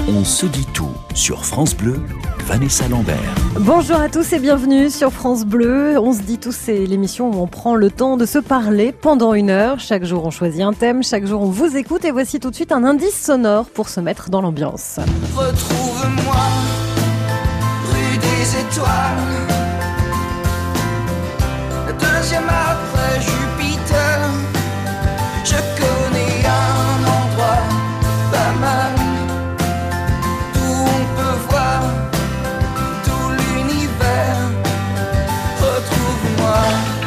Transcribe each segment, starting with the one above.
On se dit tout sur France Bleu, Vanessa Lambert. Bonjour à tous et bienvenue sur France Bleu. On se dit tout, c'est l'émission où on prend le temps de se parler pendant 1 heure. Chaque jour on choisit un thème, chaque jour on vous écoute et voici tout de suite un indice sonore pour se mettre dans l'ambiance. Retrouve-moi, rue des étoiles, la deuxième après Jupiter. Je connais un endroit pas mal, d'où on peut voir tout l'univers. Retrouve-moi.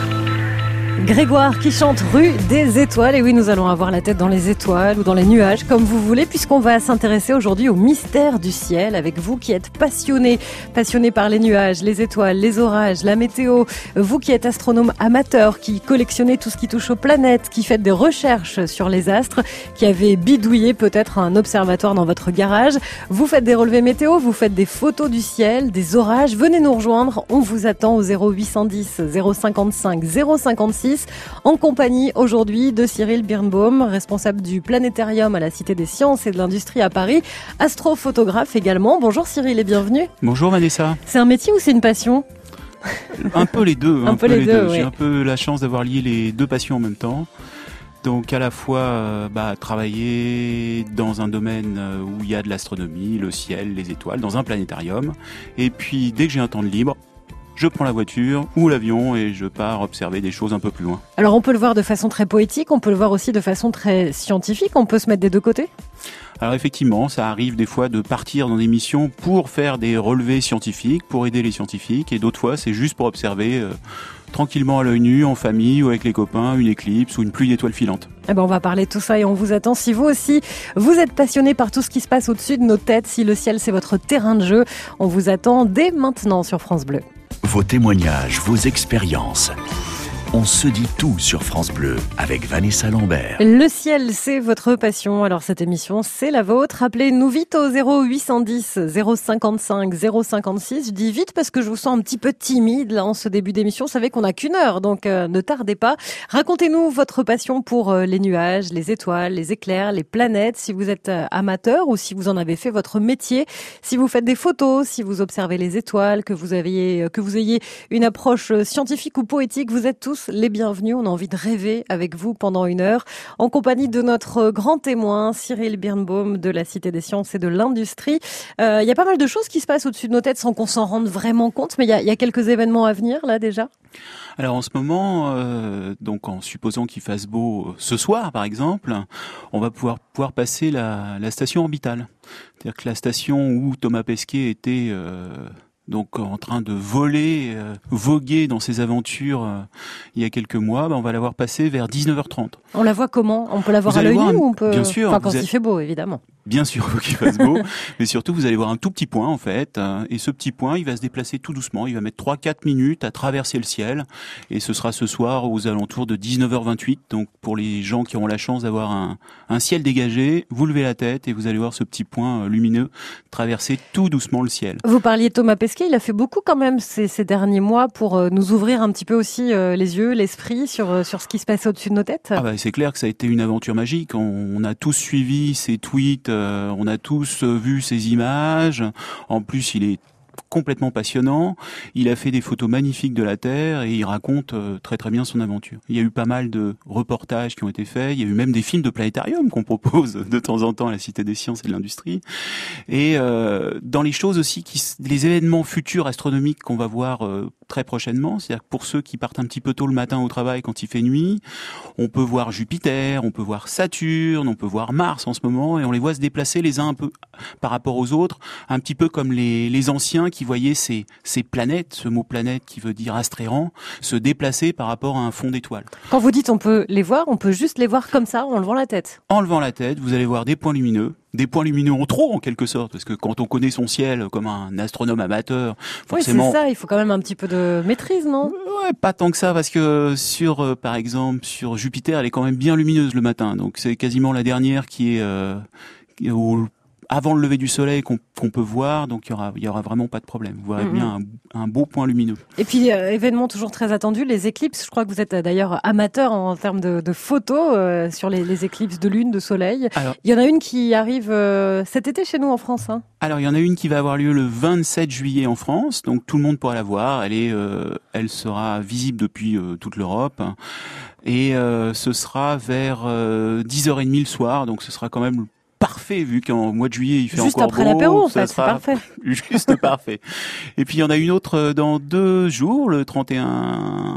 Grégoire qui chante Rue des Étoiles. Et oui, nous allons avoir la tête dans les étoiles ou dans les nuages, comme vous voulez, puisqu'on va s'intéresser aujourd'hui au mystère du ciel avec vous qui êtes passionné par les nuages, les étoiles, les orages, la météo. Vous qui êtes astronome amateur, qui collectionnez tout ce qui touche aux planètes, qui faites des recherches sur les astres, qui avez bidouillé peut-être un observatoire dans votre garage. Vous faites des relevés météo, vous faites des photos du ciel, des orages. Venez nous rejoindre. On vous attend au 0810 055 056. En compagnie aujourd'hui de Cyril Birnbaum, responsable du planétarium à la Cité des Sciences et de l'Industrie à Paris, astrophotographe également. Bonjour Cyril et bienvenue. Bonjour Vanessa. C'est un métier ou c'est une passion ? Un peu les deux. Un peu les deux, oui. J'ai un peu la chance d'avoir lié les deux passions en même temps. Donc à la fois travailler dans un domaine où il y a de l'astronomie, le ciel, les étoiles, dans un planétarium. Et puis dès que j'ai un temps de libre, je prends la voiture ou l'avion et je pars observer des choses un peu plus loin. Alors on peut le voir de façon très poétique, on peut le voir aussi de façon très scientifique, on peut se mettre des deux côtés ? Alors effectivement, ça arrive des fois de partir dans des missions pour faire des relevés scientifiques, pour aider les scientifiques, et d'autres fois c'est juste pour observer tranquillement à l'œil nu, en famille ou avec les copains, une éclipse ou une pluie d'étoiles filantes. Eh ben on va parler de tout ça et on vous attend. Si vous aussi, vous êtes passionné par tout ce qui se passe au-dessus de nos têtes, si le ciel c'est votre terrain de jeu, on vous attend dès maintenant sur France Bleu. Vos témoignages, vos expériences. On se dit tout sur France Bleu avec Vanessa Lambert. Le ciel, c'est votre passion. Alors cette émission, c'est la vôtre. Appelez-nous vite au 0810 055 056. Je dis vite parce que je vous sens un petit peu timide là en ce début d'émission. Vous savez qu'on n'a qu'1 heure, donc ne tardez pas. Racontez-nous votre passion pour les nuages, les étoiles, les éclairs, les planètes. Si vous êtes amateur ou si vous en avez fait votre métier, si vous faites des photos, si vous observez les étoiles, que vous ayez une approche scientifique ou poétique, vous êtes tous les bienvenus. On a envie de rêver avec vous pendant 1 heure en compagnie de notre grand témoin Cyril Birnbaum de la Cité des Sciences et de l'Industrie. Il y a pas mal de choses qui se passent au-dessus de nos têtes sans qu'on s'en rende vraiment compte, mais il y a quelques événements à venir là déjà. Alors en ce moment, donc en supposant qu'il fasse beau ce soir par exemple, on va pouvoir passer la station orbitale. C'est-à-dire que la station où Thomas Pesquet était donc en train de voguer dans ses aventures il y a quelques mois, on va la voir passer vers 19h30. On la voit comment ? On peut la voir à l'œil nu ou on peut... Bien sûr. Enfin, quand il fait beau, évidemment. Bien sûr, il faut qu'il fasse beau, mais surtout vous allez voir un tout petit point en fait, et ce petit point il va se déplacer tout doucement, il va mettre 3-4 minutes à traverser le ciel, et ce sera ce soir aux alentours de 19h28, donc pour les gens qui auront la chance d'avoir un ciel dégagé, vous levez la tête et vous allez voir ce petit point lumineux traverser tout doucement le ciel. Vous parliez de Thomas Pesquet, il a fait beaucoup quand même ces derniers mois pour nous ouvrir un petit peu aussi les yeux, l'esprit sur ce qui se passait au-dessus de nos têtes. Ah c'est clair que ça a été une aventure magique, on a tous suivi ses tweets, on a tous vu ces images. En plus, il est complètement passionnant. Il a fait des photos magnifiques de la Terre et il raconte très très bien son aventure. Il y a eu pas mal de reportages qui ont été faits. Il y a eu même des films de planétarium qu'on propose de temps en temps à la Cité des Sciences et de l'Industrie. Et dans les choses aussi, les événements futurs astronomiques qu'on va voir très prochainement, c'est-à-dire que pour ceux qui partent un petit peu tôt le matin au travail quand il fait nuit, on peut voir Jupiter, on peut voir Saturne, on peut voir Mars en ce moment, et on les voit se déplacer les uns un peu par rapport aux autres, un petit peu comme les anciens qui voyaient ces planètes, ce mot planète qui veut dire astre errant, se déplacer par rapport à un fond d'étoiles. Quand vous dites on peut les voir, on peut juste les voir comme ça, en levant la tête. En levant la tête, vous allez voir des points lumineux en trop en quelque sorte, parce que quand on connaît son ciel comme un astronome amateur, forcément... Oui, c'est ça, il faut quand même un petit peu de maîtrise, non ? Ouais, pas tant que ça, parce que par exemple, sur Jupiter, elle est quand même bien lumineuse le matin, donc c'est quasiment la dernière qui est avant le lever du soleil qu'on peut voir, donc il y aura vraiment pas de problème. Vous verrez bien un beau point lumineux. Et puis événement toujours très attendu, les éclipses. Je crois que vous êtes d'ailleurs amateur en termes de photos sur les éclipses de lune, de soleil. Alors, il y en a une qui arrive cet été chez nous en France. Hein. Alors il y en a une qui va avoir lieu le 27 juillet en France, donc tout le monde pourra la voir. Elle sera visible depuis toute l'Europe. Et ce sera vers 10h30 le soir, donc ce sera quand même parfait vu qu'en mois de juillet il fait juste encore beau. Juste après l'apéro en fait, c'est parfait. Juste parfait. Et puis il y en a une autre dans 2 jours, le 31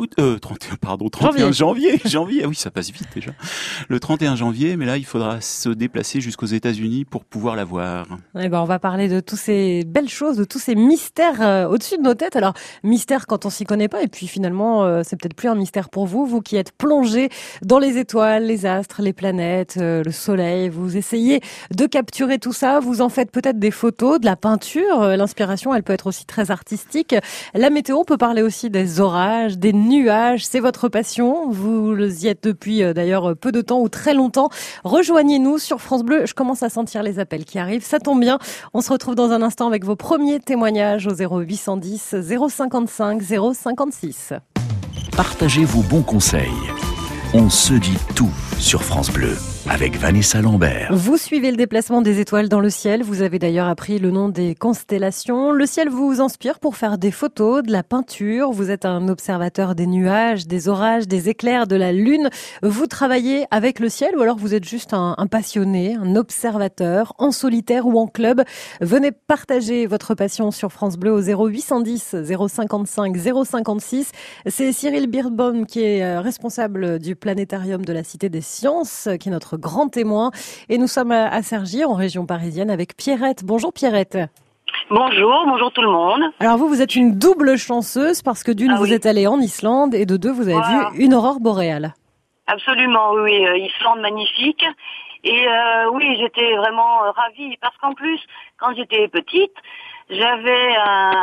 janvier. Ah oui, ça passe vite déjà. Le 31 janvier, mais là il faudra se déplacer jusqu'aux États-Unis pour pouvoir la voir. Eh ben on va parler de toutes ces belles choses, de tous ces mystères au-dessus de nos têtes. Alors mystère quand on s'y connaît pas, et puis finalement c'est peut-être plus un mystère pour vous, vous qui êtes plongé dans les étoiles, les astres, les planètes, le soleil. Vous essayez de capturer tout ça, vous en faites peut-être des photos, de la peinture, l'inspiration elle peut être aussi très artistique. La météo peut parler aussi des orages, des nuages, c'est votre passion, vous y êtes depuis d'ailleurs peu de temps ou très longtemps. Rejoignez-nous sur France Bleu, je commence à sentir les appels qui arrivent, ça tombe bien, on se retrouve dans un instant avec vos premiers témoignages au 0810 055 056. Partagez vos bons conseils. On se dit tout sur France Bleu avec Vanessa Lambert. Vous suivez le déplacement des étoiles dans le ciel. Vous avez d'ailleurs appris le nom des constellations. Le ciel vous inspire pour faire des photos, de la peinture. Vous êtes un observateur des nuages, des orages, des éclairs, de la lune. Vous travaillez avec le ciel ou alors vous êtes juste un passionné, un observateur, en solitaire ou en club. Venez partager votre passion sur France Bleu au 0810 055 056. C'est Cyril Birbaum qui est responsable du planétarium de la Cité des Sciences, qui est notre grand témoin. Et nous sommes à Cergy, en région parisienne, avec Pierrette. Bonjour Pierrette. Bonjour tout le monde. Alors vous êtes une double chanceuse parce que d'une, vous êtes allée en Islande et de deux, vous avez vu une aurore boréale. Absolument, oui. Islande magnifique. Et oui, j'étais vraiment ravie parce qu'en plus, quand j'étais petite, j'avais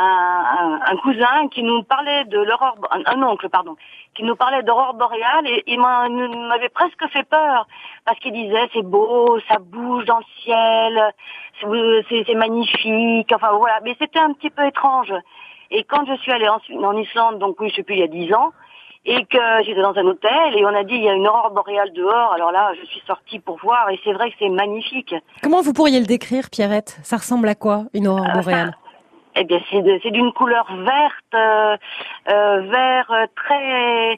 un cousin qui nous parlait de l'aurore, un oncle, pardon, qui nous parlait d'aurore boréale et il m'avait presque fait peur parce qu'il disait c'est beau, ça bouge dans le ciel, c'est magnifique, enfin voilà. Mais c'était un petit peu étrange. Et quand je suis allée en Islande, donc oui, je sais plus, il y a 10 ans, et que j'étais dans un hôtel et on a dit il y a une aurore boréale dehors, alors là je suis sortie pour voir et c'est vrai que c'est magnifique. Comment vous pourriez le décrire, Pierrette? Ça ressemble à quoi, une aurore boréale? Eh bien c'est d'une couleur verte, vert très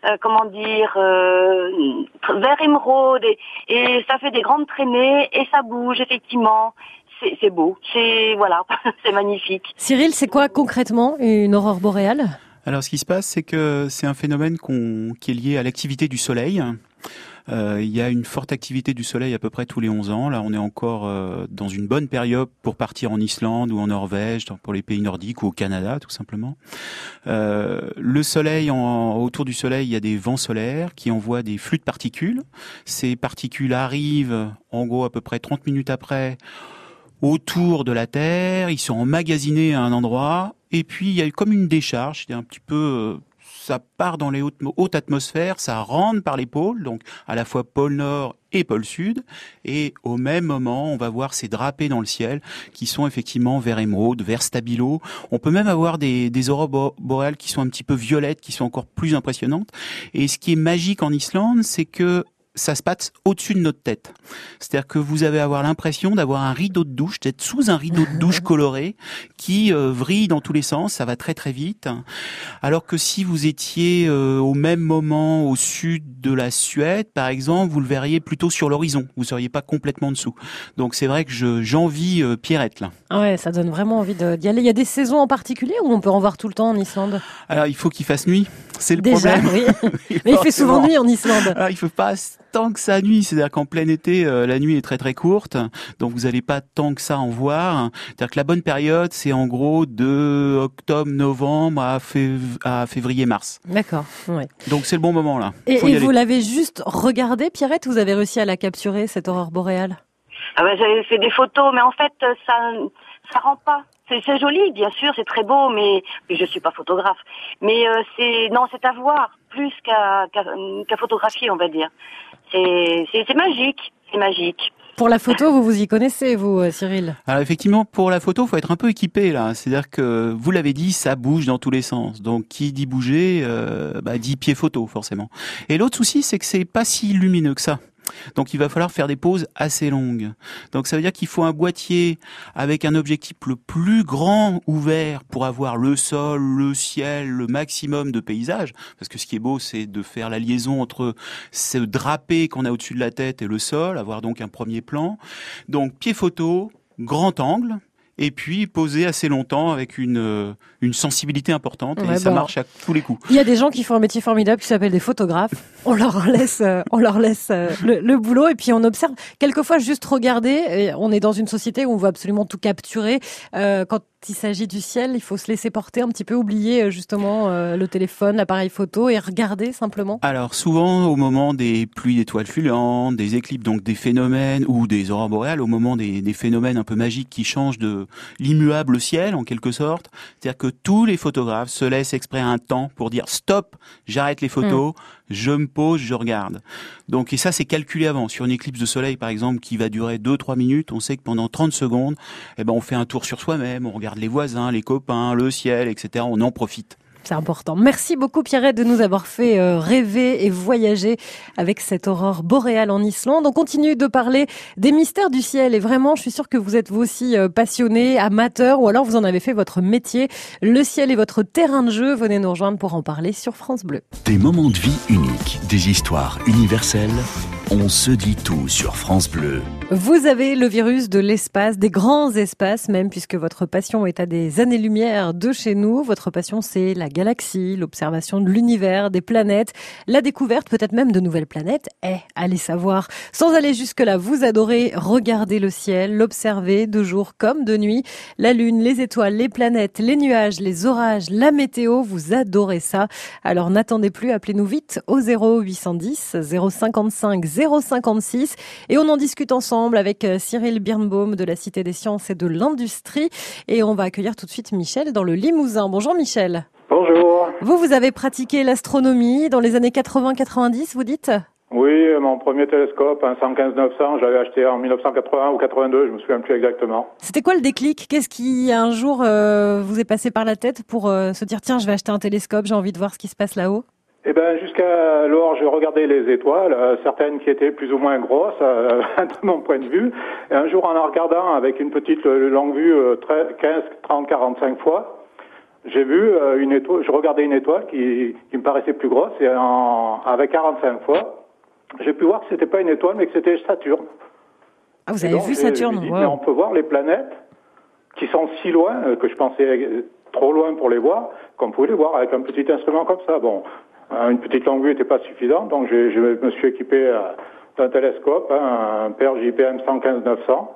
vert émeraude et ça fait des grandes traînées et ça bouge effectivement. C'est beau, voilà, c'est magnifique. Cyril, c'est quoi concrètement une aurore boréale? Alors, ce qui se passe, c'est que c'est un phénomène qui est lié à l'activité du soleil. Il y a une forte activité du soleil à peu près tous les 11 ans. Là, on est encore dans une bonne période pour partir en Islande ou en Norvège, pour les pays nordiques ou au Canada, tout simplement. Le soleil, autour du soleil, il y a des vents solaires qui envoient des flux de particules. Ces particules arrivent, en gros, à peu près 30 minutes après, autour de la Terre. Ils sont emmagasinés à un endroit. Et puis, il y a comme une décharge, c'est un petit peu, ça part dans les hautes atmosphères, ça rentre par les pôles, donc à la fois pôle Nord et pôle Sud, et au même moment, on va voir ces drapés dans le ciel qui sont effectivement vert émeraude, vert stabilo. On peut même avoir des aurores boréales qui sont un petit peu violettes, qui sont encore plus impressionnantes. Et ce qui est magique en Islande, c'est que ça se passe au-dessus de notre tête. C'est-à-dire que vous allez avoir l'impression d'avoir un rideau de douche, d'être sous un rideau de douche coloré qui vrille dans tous les sens, ça va très très vite. Alors que si vous étiez au même moment au sud de la Suède, par exemple, vous le verriez plutôt sur l'horizon, vous seriez pas complètement dessous. Donc c'est vrai que j'envie Pierrette là. Ah ouais, ça donne vraiment envie d'y aller. Il y a des saisons en particulier où on peut en voir tout le temps en Islande? Alors il faut qu'il fasse nuit, c'est le Déjà, problème. Oui. Mais il fait souvent nuit en Islande. Alors il faut pas tant que ça nuit, c'est-à-dire qu'en plein été, la nuit est très très courte, donc vous n'allez pas tant que ça en voir. C'est-à-dire que la bonne période, c'est en gros de octobre-novembre à février-mars. D'accord, ouais. Donc c'est le bon moment là. Et vous l'avez juste regardé, Pierrette, vous avez réussi à la capturer, cette aurore boréale? Ah ben, j'avais fait des photos, mais en fait, ça rend pas. C'est joli, bien sûr, c'est très beau, mais je suis pas photographe. Mais c'est à voir plus qu'à photographier, on va dire. C'est magique, c'est magique. Pour la photo, vous vous y connaissez, vous, Cyril? Alors effectivement, pour la photo, faut être un peu équipé là. C'est-à-dire que vous l'avez dit, ça bouge dans tous les sens. Donc qui dit bouger, dit pied photo forcément. Et l'autre souci, c'est que c'est pas si lumineux que ça. Donc il va falloir faire des pauses assez longues. Donc ça veut dire qu'il faut un boîtier avec un objectif le plus grand ouvert pour avoir le sol, le ciel, le maximum de paysages. Parce que ce qui est beau, c'est de faire la liaison entre ce drapé qu'on a au-dessus de la tête et le sol, avoir donc un premier plan. Donc pied photo, grand angle. Et puis poser assez longtemps avec une sensibilité importante et ça marche à tous les coups. Il y a des gens qui font un métier formidable qui s'appelle des photographes. On leur laisse le boulot et puis on observe. Quelquefois juste regarder. Et on est dans une société où on veut absolument tout capturer. Quand il s'agit du ciel, il faut se laisser porter un petit peu, oublier justement le téléphone, l'appareil photo et regarder simplement. Alors souvent au moment des pluies d'étoiles filantes, des éclipses, donc des phénomènes ou des aurores boréales, au moment des phénomènes un peu magiques qui changent de l'immuable ciel en quelque sorte, c'est-à-dire que tous les photographes se laissent exprès un temps pour dire stop, j'arrête les photos, je me pose, je regarde. Donc et ça c'est calculé avant. Sur une éclipse de soleil par exemple qui va durer 2-3 minutes, on sait que pendant 30 secondes, on fait un tour sur soi-même, on regarde les voisins, les copains, le ciel, etc. On en profite. C'est important. Merci beaucoup Pierrette de nous avoir fait rêver et voyager avec cette aurore boréale en Islande. On continue de parler des mystères du ciel et vraiment, je suis sûre que vous êtes vous aussi passionné, amateur ou alors vous en avez fait votre métier. Le ciel est votre terrain de jeu. Venez nous rejoindre pour en parler sur France Bleu. Des moments de vie uniques, des histoires universelles. On se dit tout sur France Bleu. Vous avez le virus de l'espace, des grands espaces même, puisque votre passion est à des années-lumière de chez nous. Votre passion, c'est la galaxie, l'observation de l'univers, des planètes, la découverte peut-être même de nouvelles planètes. Allez savoir. Sans aller jusque-là, vous adorez regarder le ciel, l'observer de jour comme de nuit. La lune, les étoiles, les planètes, les nuages, les orages, la météo, vous adorez ça. Alors n'attendez plus, appelez-nous vite au 0810 055 056 et on en discute ensemble avec Cyril Birnbaum de la Cité des Sciences et de l'Industrie. Et on va accueillir tout de suite Michel dans le Limousin. Bonjour Michel. Bonjour. Vous avez pratiqué l'astronomie dans les années 80-90, vous dites ? Oui, mon premier télescope, un 115-900, j'avais acheté en 1981 ou 82, je me souviens plus exactement. C'était quoi le déclic ? Qu'est-ce qui, un jour, vous est passé par la tête pour se dire, tiens, je vais acheter un télescope, j'ai envie de voir ce qui se passe là-haut ? Jusqu'alors, je regardais les étoiles, certaines qui étaient plus ou moins grosses, de mon point de vue. Et un jour, en regardant avec une petite longue vue, 15, 30, 45 fois, j'ai vu une étoile. Je regardais une étoile qui me paraissait plus grosse, et avec 45 fois, j'ai pu voir que c'était pas une étoile, mais que c'était Saturne. Ah, vous avez vu Saturne ? Dit, mais on peut voir les planètes qui sont si loin que je pensais trop loin pour les voir, qu'on pouvait les voir avec un petit instrument comme ça. Bon. Une petite longue vue n'était pas suffisante, donc je me suis équipé d'un télescope, un PER JPM 115-900,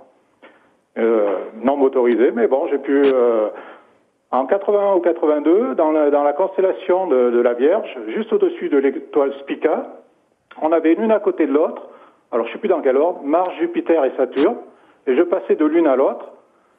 non motorisé, mais bon, j'ai pu, en 81 ou 82, dans la constellation de la Vierge, juste au-dessus de l'étoile Spica, on avait l'une à côté de l'autre, alors je ne sais plus dans quel ordre, Mars, Jupiter et Saturne, et je passais de l'une à l'autre.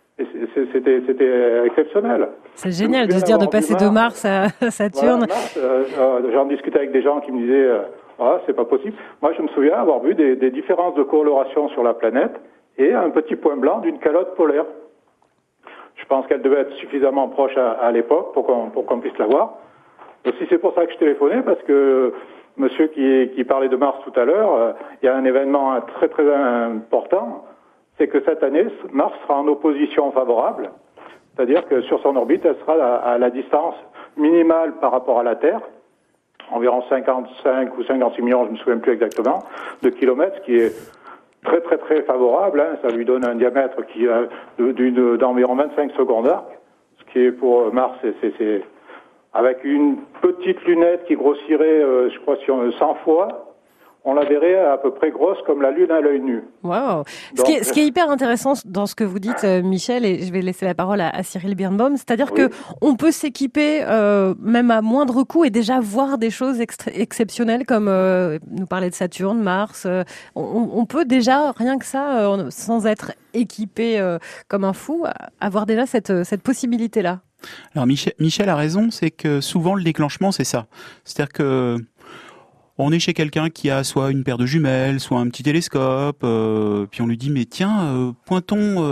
C'était exceptionnel. C'est génial de se dire de passer de Mars à Saturne. Voilà, j'en discutais avec des gens qui me disaient c'est pas possible. Moi, je me souviens avoir vu des différences de coloration sur la planète et un petit point blanc d'une calotte polaire. Je pense qu'elle devait être suffisamment proche à l'époque pour qu'on puisse la voir. Aussi, c'est pour ça que je téléphonais, parce que monsieur qui parlait de Mars tout à l'heure, il y a un événement très très important. C'est que cette année, Mars sera en opposition favorable, c'est-à-dire que sur son orbite, elle sera à la distance minimale par rapport à la Terre, environ 55 ou 56 millions, je ne me souviens plus exactement, de kilomètres, ce qui est très très très favorable. Ça lui donne un diamètre d'environ 25 secondes d'arc, ce qui est pour Mars, c'est avec une petite lunette qui grossirait, je crois, 100 fois. On la verrait à peu près grosse comme la Lune à l'œil nu. Wow. Ce qui est hyper intéressant dans ce que vous dites, Michel, et je vais laisser la parole à Cyril Birnbaum, c'est-à-dire que on peut s'équiper même à moindre coût et déjà voir des choses exceptionnelles comme nous parler de Saturne, Mars. On peut déjà, rien que ça, sans être équipé comme un fou, avoir déjà cette possibilité-là. Alors Michel a raison, c'est que souvent le déclenchement, c'est ça. C'est-à-dire que On est chez quelqu'un qui a soit une paire de jumelles, soit un petit télescope, puis on lui dit mais tiens, pointons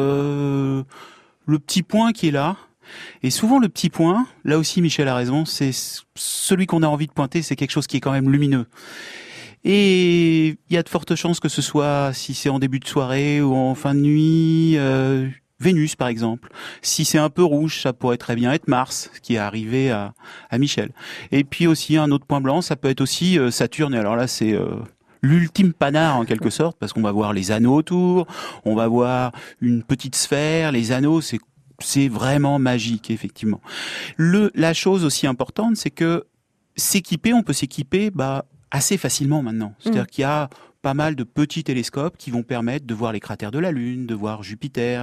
le petit point qui est là. Et souvent le petit point, là aussi Michel a raison, c'est celui qu'on a envie de pointer, c'est quelque chose qui est quand même lumineux. Et il y a de fortes chances que ce soit, si c'est en début de soirée ou en fin de nuit, Vénus par exemple. Si c'est un peu rouge, ça pourrait très bien être Mars, ce qui est arrivé à Michel. Et puis aussi un autre point blanc, ça peut être aussi Saturne. Et alors là, c'est l'ultime panard en quelque sorte, parce qu'on va voir les anneaux autour, on va voir une petite sphère, les anneaux, c'est vraiment magique effectivement. La chose aussi importante, c'est que on peut s'équiper assez facilement maintenant. C'est-à-dire qu'il y a pas mal de petits télescopes qui vont permettre de voir les cratères de la Lune, de voir Jupiter,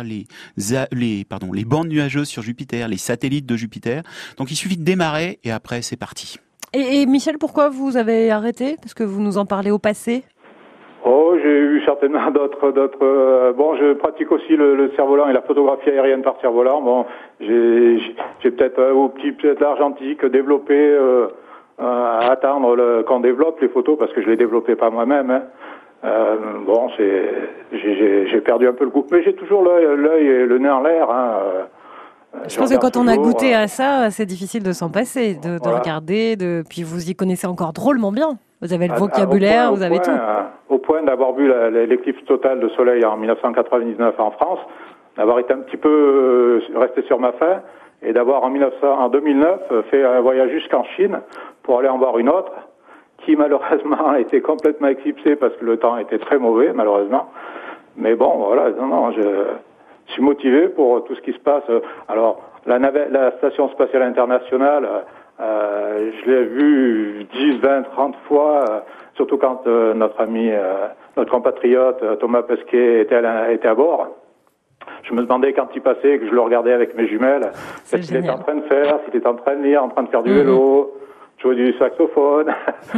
les bandes nuageuses sur Jupiter, les satellites de Jupiter. Donc il suffit de démarrer et après c'est parti. Et Michel, pourquoi vous avez arrêté? Parce que vous nous en parlez au passé. Oh, j'ai eu certainement d'autres. Bon, je pratique aussi le cerf-volant et la photographie aérienne par cerf-volant. Bon, j'ai peut-être peut-être l'argentique développé. À attendre qu'on développe les photos parce que je les développais pas moi-même. Hein. Bon, j'ai perdu un peu le goût, mais j'ai toujours l'œil et le nez en l'air. Hein. Je pense que quand on a goûté à ça, c'est difficile de s'en passer, de regarder, puis vous y connaissez encore drôlement bien. Vous avez le vocabulaire, vous avez tout. Au point d'avoir vu l'éclipse totale de soleil en 1999 en France, d'avoir été un petit peu resté sur ma faim et d'avoir en 2009 fait un voyage jusqu'en Chine pour aller en voir une autre qui malheureusement a été complètement éclipsée parce que le temps était très mauvais malheureusement. Mais bon, voilà, je suis motivé pour tout ce qui se passe. Alors, la Station Spatiale Internationale, je l'ai vue 10, 20, 30 fois, surtout quand notre ami, notre compatriote Thomas Pesquet était à bord. Je me demandais quand il passait, que je le regardais avec mes jumelles, ce qu'il était en train de faire, s'il était en train de lire, en train de faire du vélo, jouer du saxophone.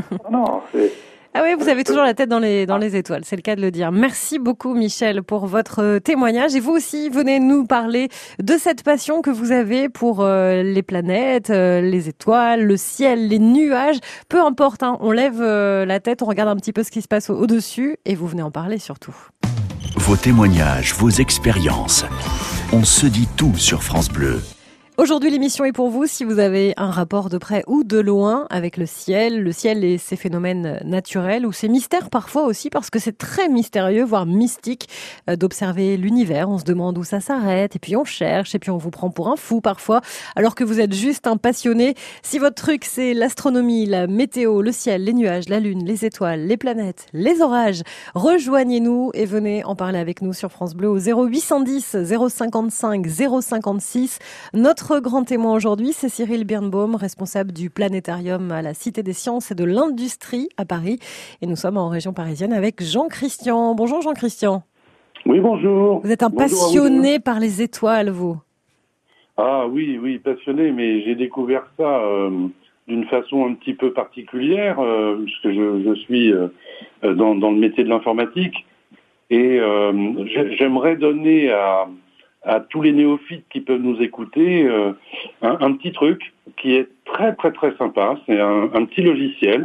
Ah oui, vous avez toujours la tête dans les étoiles, c'est le cas de le dire. Merci beaucoup Michel pour votre témoignage. Et vous aussi, venez nous parler de cette passion que vous avez pour les planètes, les étoiles, le ciel, les nuages. Peu importe, hein, on lève la tête, on regarde un petit peu ce qui se passe au-dessus et vous venez en parler surtout. Vos témoignages, vos expériences. On se dit tout sur France Bleu. Aujourd'hui, l'émission est pour vous si vous avez un rapport de près ou de loin avec le ciel et ses phénomènes naturels ou ses mystères parfois aussi parce que c'est très mystérieux, voire mystique d'observer l'univers. On se demande où ça s'arrête et puis on cherche et puis on vous prend pour un fou parfois alors que vous êtes juste un passionné. Si votre truc c'est l'astronomie, la météo, le ciel, les nuages, la lune, les étoiles, les planètes, les orages, rejoignez-nous et venez en parler avec nous sur France Bleu au 0810 055 056. Notre grand témoin aujourd'hui, c'est Cyril Birnbaum, responsable du planétarium à la Cité des Sciences et de l'Industrie à Paris. Et nous sommes en région parisienne avec Jean-Christian. Bonjour Jean-Christian. Oui, bonjour. Vous êtes un passionné par les étoiles, vous? Ah oui, passionné, mais j'ai découvert ça d'une façon un petit peu particulière, puisque je suis dans le métier de l'informatique. Et j'aimerais donner à tous les néophytes qui peuvent nous écouter un petit truc qui est très très très sympa. C'est un petit logiciel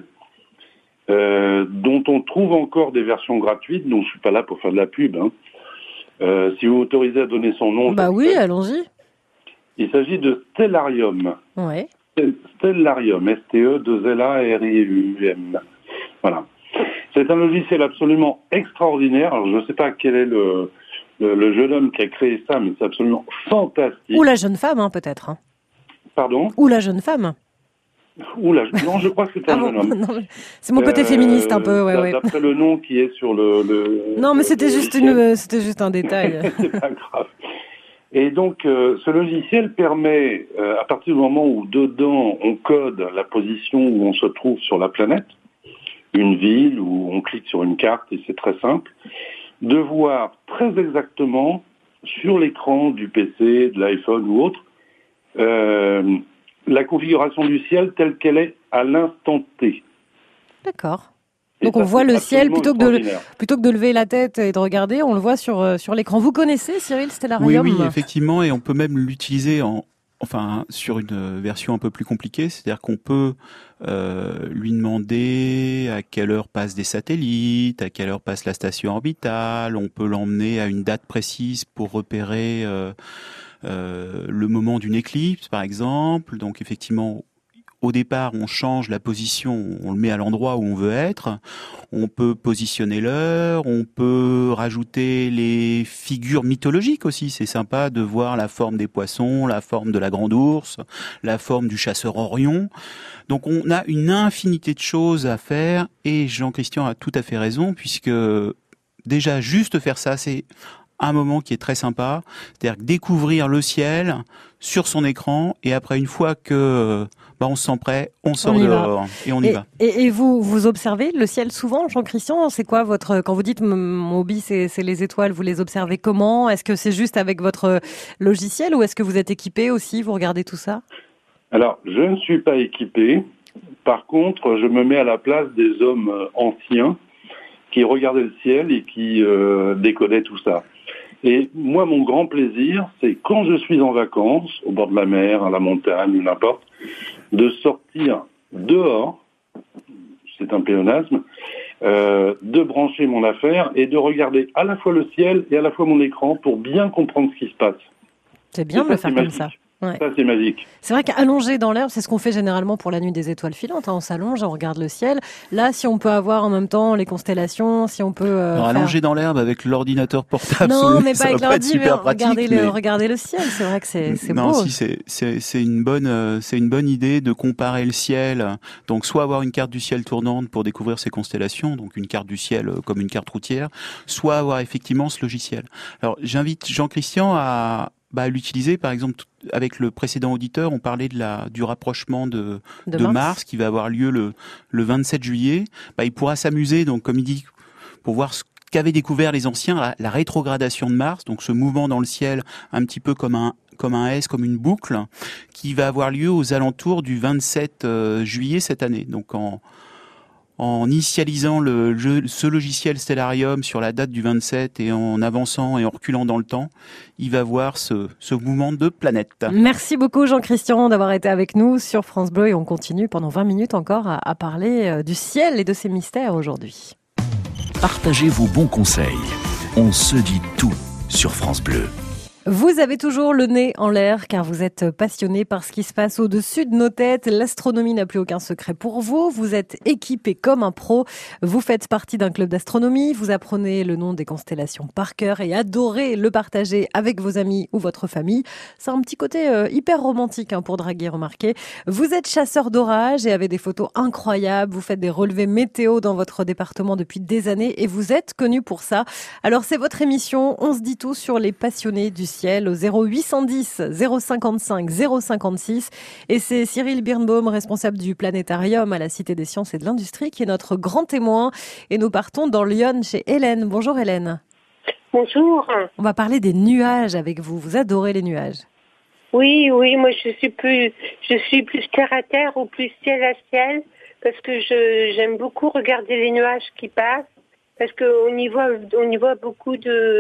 dont on trouve encore des versions gratuites, donc je suis pas là pour faire de la pub. Hein. Si vous m'autorisez à donner son nom... Bah oui, allons-y. Il s'agit de Stellarium. Ouais. Stellarium, S-T-E-2-L-A-R-I-U-M. Voilà. C'est un logiciel absolument extraordinaire. Alors je ne sais pas quel est le jeune homme qui a créé ça, mais c'est absolument fantastique. Ou la jeune femme, hein, peut-être. Hein. Pardon ? Ou la jeune femme. Non, je crois que c'est un jeune homme. Non, c'est mon côté féministe un peu, ouais. D'après le nom qui est sur le non, mais c'était juste un détail. C'est pas grave. Et donc, ce logiciel permet, à partir du moment où dedans on code la position où on se trouve sur la planète, une ville où on clique sur une carte et c'est très simple, de voir très exactement sur l'écran du PC, de l'iPhone ou autre, la configuration du ciel telle qu'elle est à l'instant T. D'accord. Donc on voit le ciel plutôt que de lever la tête et de regarder, on le voit sur l'écran. Vous connaissez Cyril Stellarium ? Oui, effectivement, et on peut même l'utiliser en enfin sur une version un peu plus compliquée, c'est-à-dire qu'on peut lui demander à quelle heure passent des satellites, à quelle heure passe la station orbitale, on peut l'emmener à une date précise pour repérer le moment d'une éclipse, par exemple. Donc effectivement, au départ, on change la position, on le met à l'endroit où on veut être. On peut positionner l'heure, on peut rajouter les figures mythologiques aussi. C'est sympa de voir la forme des poissons, la forme de la grande ourse, la forme du chasseur Orion. Donc on a une infinité de choses à faire et Jean-Christian a tout à fait raison puisque déjà juste faire ça, c'est un moment qui est très sympa. C'est-à-dire découvrir le ciel sur son écran et après une fois que on se sent prêt, on sort dehors et on y va. Et vous observez le ciel souvent, Jean-Christian? C'est quoi quand vous dites mon hobby, c'est les étoiles, vous les observez comment? Est-ce que c'est juste avec votre logiciel ou est-ce que vous êtes équipé aussi? Vous regardez tout ça? Alors, je ne suis pas équipé. Par contre, je me mets à la place des hommes anciens qui regardaient le ciel et qui décodaient tout ça. Et moi, mon grand plaisir, c'est quand je suis en vacances, au bord de la mer, à la montagne ou n'importe, de sortir dehors, c'est un pléonasme, de brancher mon affaire et de regarder à la fois le ciel et à la fois mon écran pour bien comprendre ce qui se passe. C'est bien de le faire comme ça. Ouais. Ça, c'est magique. C'est vrai qu'allonger dans l'herbe, c'est ce qu'on fait généralement pour la nuit des étoiles filantes. On s'allonge, on regarde le ciel. Là, si on peut avoir en même temps les constellations, si on peut... allonger dans l'herbe avec l'ordinateur portable, non, mais pas avec l'ordi, regardez le ciel. C'est vrai que c'est beau. Non, si c'est une bonne idée de comparer le ciel. Donc, soit avoir une carte du ciel tournante pour découvrir ses constellations, donc une carte du ciel comme une carte routière, soit avoir effectivement ce logiciel. Alors, j'invite Jean-Christian à l'utiliser, par exemple, avec le précédent auditeur, on parlait du rapprochement de Mars qui va avoir lieu le 27 juillet. Il pourra s'amuser, donc, comme il dit, pour voir ce qu'avaient découvert les anciens, la rétrogradation de Mars, donc ce mouvement dans le ciel, un petit peu comme un S, comme une boucle, qui va avoir lieu aux alentours du 27 juillet cette année. Donc, en initialisant ce logiciel Stellarium sur la date du 27 et en avançant et en reculant dans le temps, il va voir ce mouvement de planète. Merci beaucoup Jean-Christian d'avoir été avec nous sur France Bleu et on continue pendant 20 minutes encore à parler du ciel et de ses mystères aujourd'hui. Partagez vos bons conseils. On se dit tout sur France Bleu. Vous avez toujours le nez en l'air car vous êtes passionné par ce qui se passe au-dessus de nos têtes. L'astronomie n'a plus aucun secret pour vous. Vous êtes équipé comme un pro. Vous faites partie d'un club d'astronomie. Vous apprenez le nom des constellations par cœur et adorez le partager avec vos amis ou votre famille. C'est un petit côté hyper romantique pour draguer, remarquez. Vous êtes chasseur d'orage et avez des photos incroyables. Vous faites des relevés météo dans votre département depuis des années et vous êtes connu pour ça. Alors c'est votre émission. On se dit tout sur les passionnés du ciel au 0810 055 056 et c'est Cyril Birnbaum, responsable du planétarium à la Cité des Sciences et de l'Industrie, qui est notre grand témoin et nous partons dans Lyon chez Hélène. Bonjour Hélène. Bonjour. On va parler des nuages avec vous. Vous adorez les nuages. Oui, moi je suis plus terre à terre ou plus ciel à ciel parce que j'aime beaucoup regarder les nuages qui passent parce qu'on y voit beaucoup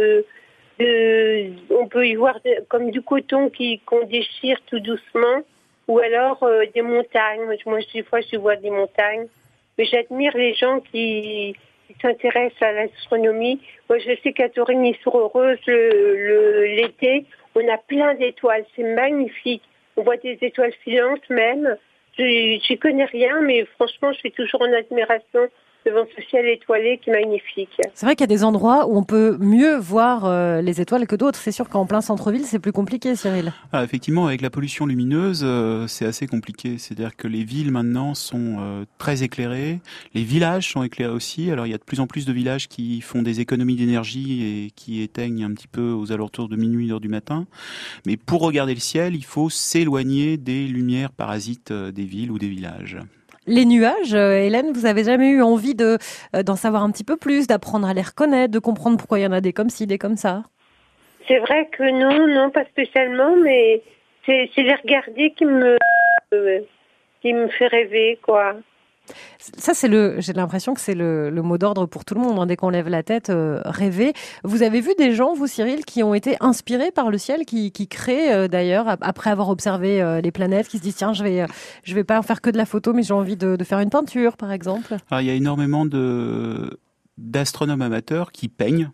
on peut y voir comme du coton qu'on déchire tout doucement ou alors des montagnes. Moi, des fois, je vois des montagnes. Mais j'admire les gens qui s'intéressent à l'astronomie. Moi, je sais qu'à Torigny-sur-Oreuze, l'été, on a plein d'étoiles. C'est magnifique. On voit des étoiles filantes même. J'y connais rien, mais franchement, je suis toujours en admiration devant ce ciel étoilé qui est magnifique. C'est vrai qu'il y a des endroits où on peut mieux voir les étoiles que d'autres. C'est sûr qu'en plein centre-ville, c'est plus compliqué, Cyril. Effectivement, avec la pollution lumineuse, c'est assez compliqué. C'est-à-dire que les villes maintenant sont très éclairées. Les villages sont éclairés aussi. Alors il y a de plus en plus de villages qui font des économies d'énergie et qui éteignent un petit peu aux alentours de minuit, 1h du matin. Mais pour regarder le ciel, il faut s'éloigner des lumières parasites des villes ou des villages. Les nuages, Hélène, vous avez jamais eu envie d'en savoir un petit peu plus, d'apprendre à les reconnaître, de comprendre pourquoi il y en a des comme ci, des comme ça? C'est vrai que non, pas spécialement, mais c'est les regarder qui me fait rêver, quoi. Ça, j'ai l'impression que c'est le mot d'ordre pour tout le monde. Dès qu'on lève la tête, rêver. Vous avez vu des gens, vous, Cyril, qui ont été inspirés par le ciel, qui créent d'ailleurs, après avoir observé les planètes, qui se disent, tiens, je vais pas faire que de la photo, mais j'ai envie de faire une peinture, par exemple. Alors, il y a énormément d'astronomes amateurs qui peignent,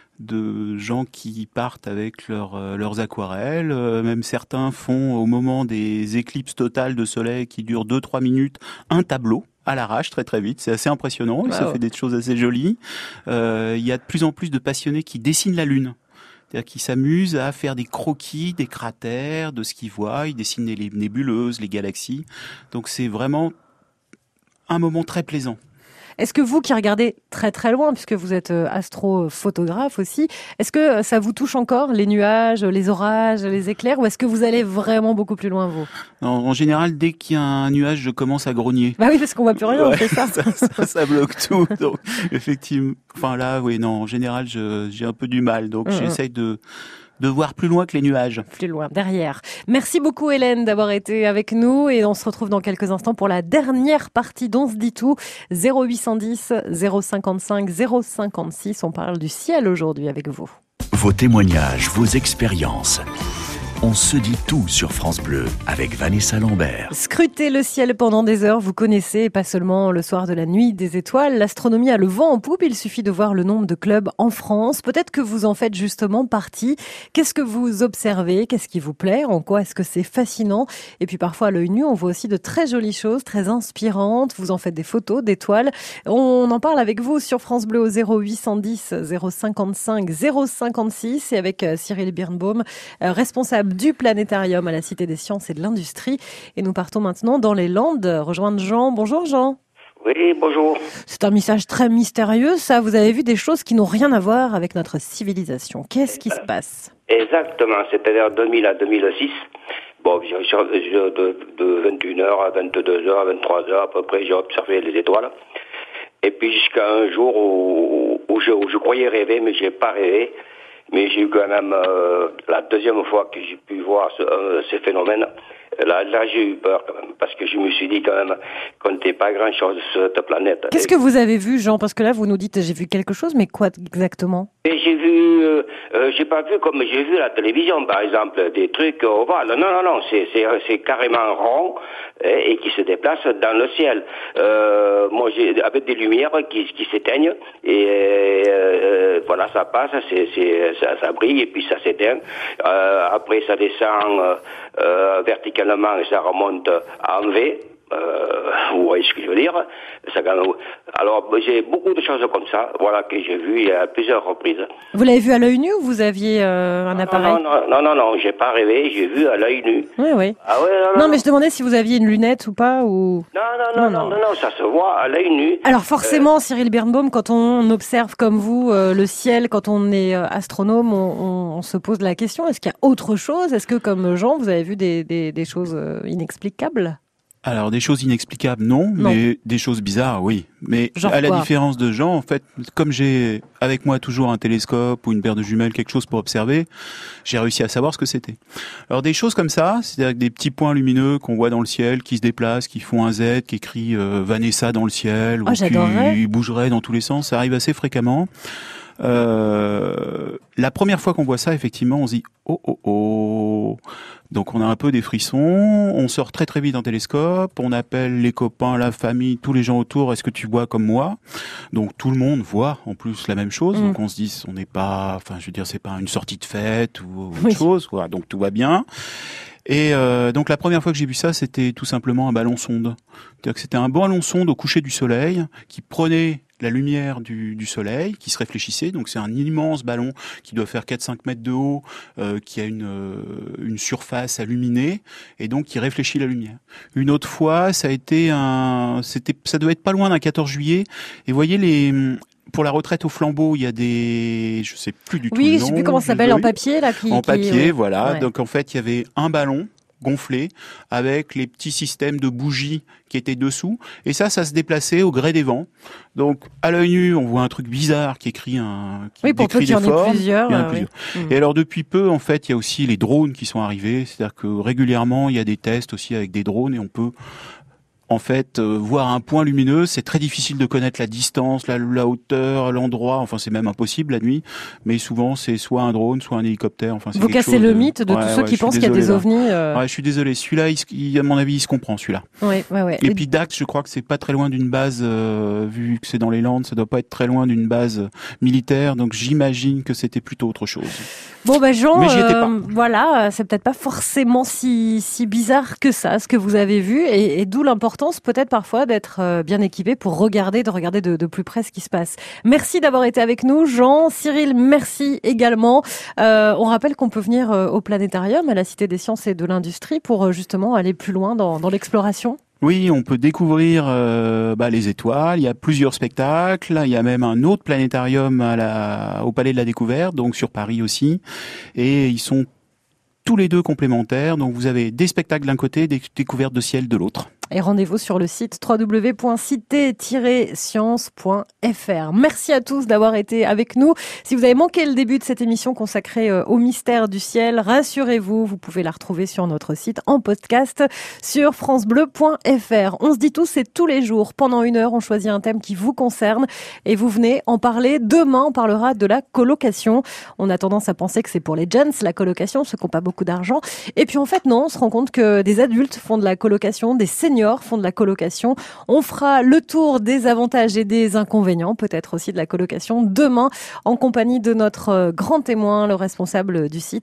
de gens qui partent avec leurs aquarelles. Même certains font, au moment des éclipses totales de soleil qui durent 2-3 minutes, un tableau à l'arrache très très vite. C'est assez impressionnant et ça fait des choses assez jolies. Il y a de plus en plus de passionnés qui dessinent la Lune. C'est-à-dire qu'ils s'amusent à faire des croquis, des cratères, de ce qu'ils voient. Ils dessinent les nébuleuses, les galaxies. Donc c'est vraiment un moment très plaisant. Est-ce que vous qui regardez très très loin, puisque vous êtes astrophotographe aussi, est-ce que ça vous touche encore, les nuages, les orages, les éclairs, ou est-ce que vous allez vraiment beaucoup plus loin, vous ? Non, en général, dès qu'il y a un nuage, je commence à grogner. Bah oui, parce qu'on voit plus rien, c'est ça. Ça bloque tout. Donc, effectivement, enfin là, oui, non, en général, j'ai un peu du mal. Donc, j'essaye de voir plus loin que les nuages. Plus loin, derrière. Merci beaucoup Hélène d'avoir été avec nous et on se retrouve dans quelques instants pour la dernière partie d'On se dit tout. 0810 055 056. On parle du ciel aujourd'hui avec vous. Vos témoignages, vos expériences. On se dit tout sur France Bleu avec Vanessa Lambert. Scruter le ciel pendant des heures, vous connaissez, et pas seulement le soir de la nuit des étoiles. L'astronomie a le vent en poupe, il suffit de voir le nombre de clubs en France. Peut-être que vous en faites justement partie. Qu'est-ce que vous observez ? Qu'est-ce qui vous plaît ? En quoi est-ce que c'est fascinant ? Et puis parfois à l'œil nu, on voit aussi de très jolies choses, très inspirantes. Vous en faites des photos d'étoiles. On en parle avec vous sur France Bleu au 0810 055 056 et avec Cyril Birnbaum, responsable du planétarium à la Cité des Sciences et de l'Industrie. Et nous partons maintenant dans les Landes rejoindre Jean. Bonjour Jean. Oui, bonjour. C'est un message très mystérieux, ça. Vous avez vu des choses qui n'ont rien à voir avec notre civilisation. Qu'est-ce qui se passe ? Exactement, c'est-à-dire 2000 à 2006. Bon, de 21h à 22h, à 23h à peu près, j'ai observé les étoiles. Et puis jusqu'à un jour où je croyais rêver, mais j'ai pas rêvé. Mais j'ai eu quand même la deuxième fois que j'ai pu voir ce phénomène. Là, j'ai eu peur quand même, parce que je me suis dit quand même qu'on n'était pas grand-chose sur cette planète. Qu'est-ce que vous avez vu, Jean ? Parce que là, vous nous dites j'ai vu quelque chose, mais quoi exactement ? Et j'ai vu, j'ai pas vu comme j'ai vu à la télévision, par exemple, des trucs ovales. Non, c'est carrément rond et qui se déplace dans le ciel. Moi, j'ai avec des lumières qui s'éteignent et voilà, ça passe, ça brille et puis ça s'éteint. Après, ça descend verticalement et ça remonte en V. Vous voyez ce que je veux dire. Alors, j'ai beaucoup de choses comme ça, voilà, que j'ai vu à plusieurs reprises. Vous l'avez vu à l'œil nu ou vous aviez un appareil ? Non, j'ai pas rêvé, j'ai vu à l'œil nu. Oui. Ah ouais, non, mais je demandais si vous aviez une lunette ou pas, ou... Non, ça se voit à l'œil nu. Alors forcément, Cyril Birnbaum, quand on observe comme vous le ciel, quand on est astronome, on se pose la question, est-ce qu'il y a autre chose ? Est-ce que comme Jean, vous avez vu des choses inexplicables ? Alors, des choses inexplicables, non, mais des choses bizarres, oui. Mais genre à la quoi ? différence de Jean, en fait, comme j'ai avec moi toujours un télescope ou une paire de jumelles, quelque chose pour observer, j'ai réussi à savoir ce que c'était. Alors, des choses comme ça, c'est-à-dire des petits points lumineux qu'on voit dans le ciel, qui se déplacent, qui font un Z, qui écrit Vanessa dans le ciel, ou qui bougeraient dans tous les sens, ça arrive assez fréquemment. La première fois qu'on voit ça, effectivement, on se dit oh. Donc on a un peu des frissons, on sort très très vite un télescope, on appelle les copains, la famille, tous les gens autour, est-ce que tu vois comme moi ? Donc tout le monde voit en plus la même chose, donc on se dit on n'est pas, c'est pas une sortie de fête ou autre chose, quoi. Donc tout va bien. Et donc la première fois que j'ai vu ça, c'était tout simplement un ballon sonde. C'est-à-dire que c'était un ballon sonde au coucher du soleil qui prenait la lumière du soleil, qui se réfléchissait. Donc c'est un immense ballon qui doit faire 4-5 mètres de haut, qui a une surface illuminée et donc qui réfléchit la lumière. Une autre fois, ça doit être pas loin d'un 14 juillet. Et voyez pour la retraite au flambeau, il y a je sais plus du tout le nom. Oui, je sais plus comment ça s'appelle, en papier, là. En papier, voilà. Ouais. Donc en fait, il y avait un ballon gonflé avec les petits systèmes de bougies qui étaient dessous, et ça se déplaçait au gré des vents. Donc à l'œil nu, on voit un truc bizarre qui décrit des formes. Il y en a plusieurs. Et alors depuis peu, en fait, il y a aussi les drones qui sont arrivés, c'est-à-dire que régulièrement, il y a des tests aussi avec des drones et on peut En fait, voir un point lumineux, c'est très difficile de connaître la distance, la hauteur, l'endroit. Enfin, c'est même impossible la nuit. Mais souvent, c'est soit un drone, soit un hélicoptère. Enfin, c'est vous cassez le mythe de tous ceux qui pensent qu'il y a des ovnis. Ouais, je suis désolé. Celui-là, à mon avis, il se comprend, celui-là. Ouais. Et puis Dax, je crois que c'est pas très loin d'une base, vu que c'est dans les Landes, ça doit pas être très loin d'une base militaire. Donc, j'imagine que c'était plutôt autre chose. Bon, Jean, mais j'y étais pas. Voilà, c'est peut-être pas forcément si bizarre que ça, ce que vous avez vu, et d'où l'importance peut-être parfois d'être bien équipé pour regarder de plus près ce qui se passe. Merci d'avoir été avec nous, Jean. Cyril, merci également. On rappelle qu'on peut venir au Planétarium, à la Cité des Sciences et de l'Industrie, pour justement aller plus loin dans l'exploration. Oui, on peut découvrir les étoiles. Il y a plusieurs spectacles. Il y a même un autre planétarium au Palais de la Découverte, donc sur Paris aussi. Et ils sont tous les deux complémentaires. Donc vous avez des spectacles d'un côté, des découvertes de ciel de l'autre. Et rendez-vous sur le site www.cité-science.fr. Merci à tous d'avoir été avec nous. Si vous avez manqué le début de cette émission consacrée au mystère du ciel, rassurez-vous, vous pouvez la retrouver sur notre site en podcast sur francebleu.fr. On se dit tous, c'est tous les jours. Pendant 1 heure, on choisit un thème qui vous concerne et vous venez en parler. Demain, on parlera de la colocation. On a tendance à penser que c'est pour les jeunes, la colocation, ceux qui n'ont pas beaucoup d'argent. Et puis en fait, non, on se rend compte que des adultes font de la colocation, des seniors font de la colocation. On fera le tour des avantages et des inconvénients, peut-être aussi de la colocation, demain, en compagnie de notre grand témoin, le responsable du site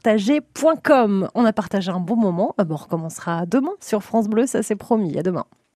apartager.com. On a partagé un bon moment. On recommencera demain sur France Bleu, ça c'est promis. À demain.